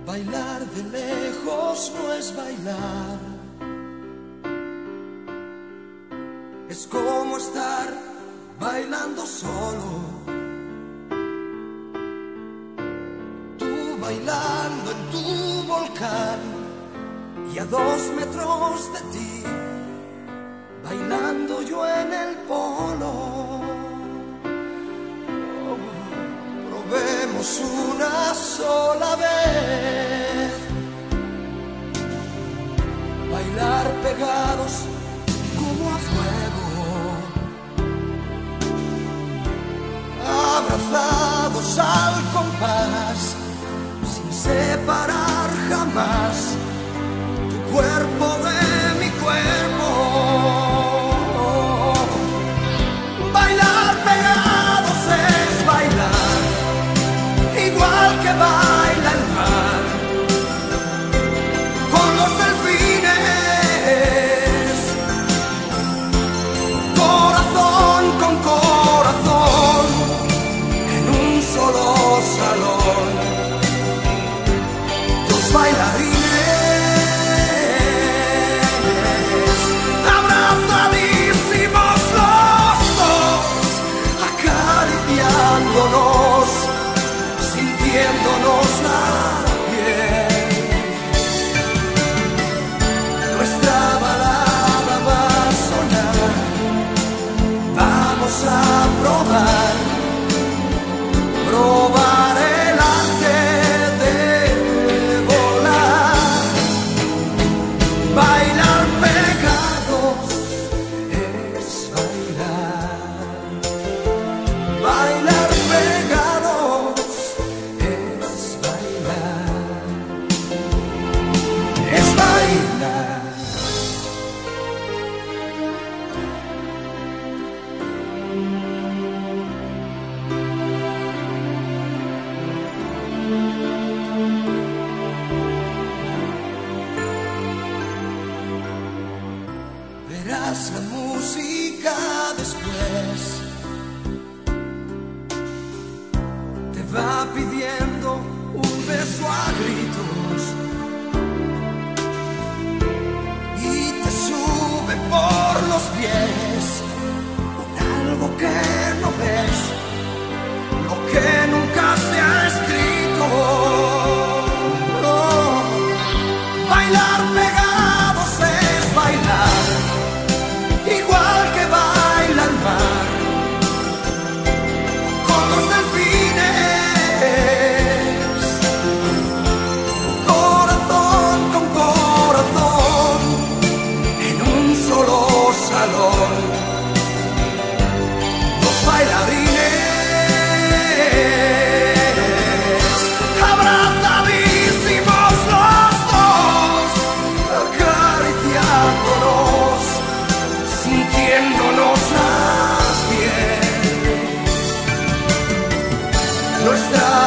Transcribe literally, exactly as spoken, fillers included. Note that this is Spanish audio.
Bailar de lejos no es bailar, es como estar bailando solo. Tú bailando en tu volcán y a dos metros de ti, bailando yo en el polo. Oh, probemos una sola vez bailar pegados como a fuego, abrazados al compás, sin separar jamás tu cuerpo de mi cuerpo. Bailar pegados es bailar, igual que baila el mar con los delfines, corazón con corazón, en un solo salón. Dos bailarines abrazadísimos los dos, acariciándonos, sintiéndonos la piel. Nuestra balada va a sonar, vamos a probar, probar el arte de volar. Bailar pegados es bailar, bailar pegados es bailar, es bailar. Verás la música después, te va pidiendo un beso a gritos y te sube por los pies con algo que no ves, lo que nunca se ha escrito. No. Bailar pegados es bailar, igual que baila el mar con los delfines, corazón con corazón, en un solo salón. Dos bailarines abrazadísimos los dos, acariciándonos, sintiéndonos la piel. Nuestra